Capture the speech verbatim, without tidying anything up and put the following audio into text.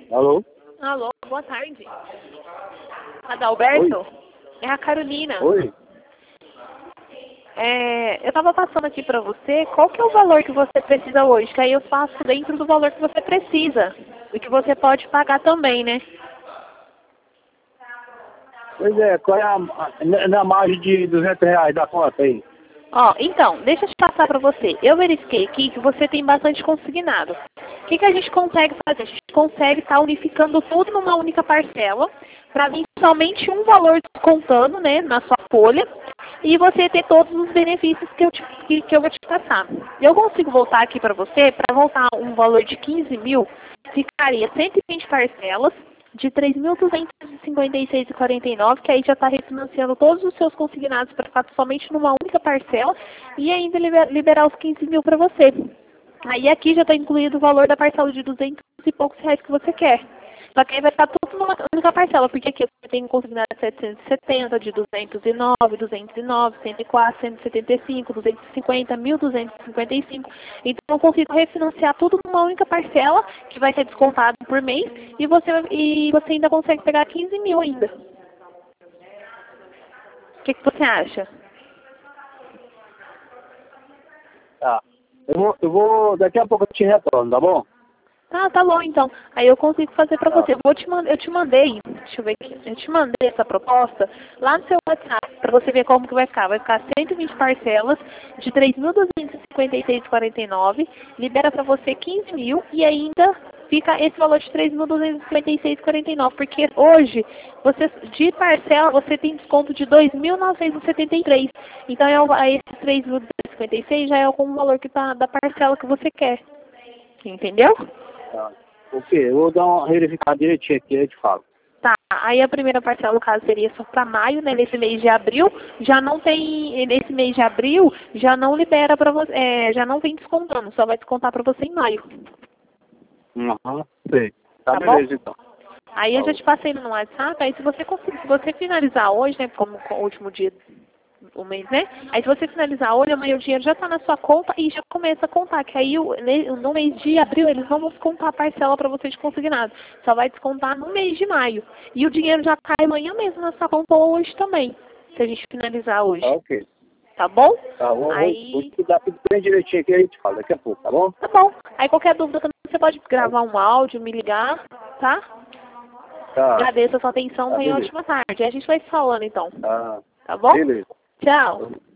Alô? Alô, boa tarde. Adalberto? Oi. É a Carolina. Oi? É, eu tava passando aqui pra você, qual que é o valor que você precisa hoje? Que aí eu faço dentro do valor que você precisa. E que você pode pagar também, né? Pois é, qual é a, a, na margem de duzentos reais da conta aí? Ó, então, deixa eu te passar pra você. Eu verifiquei aqui que você tem bastante consignado. O que, que a gente consegue fazer? A gente consegue estar unificando tudo numa única parcela, para vir somente um valor descontando, né, na sua folha, e você ter todos os benefícios que eu, te, que, que eu vou te passar. Eu consigo voltar aqui para você, para voltar um valor de quinze mil, ficaria cento e vinte parcelas, de três mil duzentos e cinquenta e seis reais e quarenta e nove, que aí já está refinanciando todos os seus consignados para ficar somente numa única parcela e ainda liber- liberar os quinze mil para você. Aí aqui já está incluído o valor da parcela de duzentos e poucos reais que você quer. Só que aí vai ficar tudo numa única parcela, porque aqui você tem consignado setecentos e setenta, de duzentos e nove, duzentos e nove, cento e quatro, cento e setenta e cinco, duzentos e cinquenta, mil duzentos e cinquenta e cinco. Então eu consigo refinanciar tudo numa única parcela, que vai ser descontado por mês, e você, e você ainda consegue pegar quinze mil ainda. O que, que você acha? Tá. Eu vou, eu vou, daqui a pouco eu te retorno, tá bom? Ah, tá bom então. Aí eu consigo fazer pra Tá. você. Eu, vou te mand... eu te mandei, deixa eu ver aqui, eu te mandei essa proposta lá no seu WhatsApp, pra você ver como que vai ficar. Vai ficar cento e vinte parcelas de três mil duzentos e cinquenta e seis reais e quarenta e nove, libera pra você quinze mil e ainda fica esse valor de três mil duzentos e cinquenta e seis reais e quarenta e nove, porque hoje, você, de parcela, você tem desconto de dois mil novecentos e setenta e três. Então, é o, aí esses três mil duzentos e cinquenta e seis já é algum valor que tá da parcela que você quer. Entendeu? Tá. Ok, eu vou dar uma verificada direitinho aqui e eu te falo. Tá, aí a primeira parcela, no caso, seria só para maio, né? Nesse mês de abril, já não tem, nesse mês de abril, já não libera para você, é, já não vem descontando, só vai descontar para você em maio. Aham, sei. Tá, Tá beleza bom? então. Aí eu já te passei no WhatsApp, aí se você conseguir, se você finalizar hoje, né, como o último dia o mês, né? Aí se você finalizar hoje, amanhã o dinheiro já está na sua conta e já começa a contar, que aí o- ne- no mês de abril eles não vão descontar a parcela para você de consignado. Só vai descontar no mês de maio. E o dinheiro já cai amanhã mesmo na sua conta ou hoje também, se a gente finalizar hoje. Tá, ok. Tá bom? Tá, vou, vou, vou Aí, estudar tudo bem direitinho aqui e a gente fala daqui a pouco, tá bom? tá bom. Aí qualquer dúvida também você pode gravar um áudio, me ligar, tá? Tá, Agradeço a sua atenção, tá, tenha uma beleza. ótima tarde. Aí a gente vai se falando então. Tá, Tá bom? beleza. Tchau.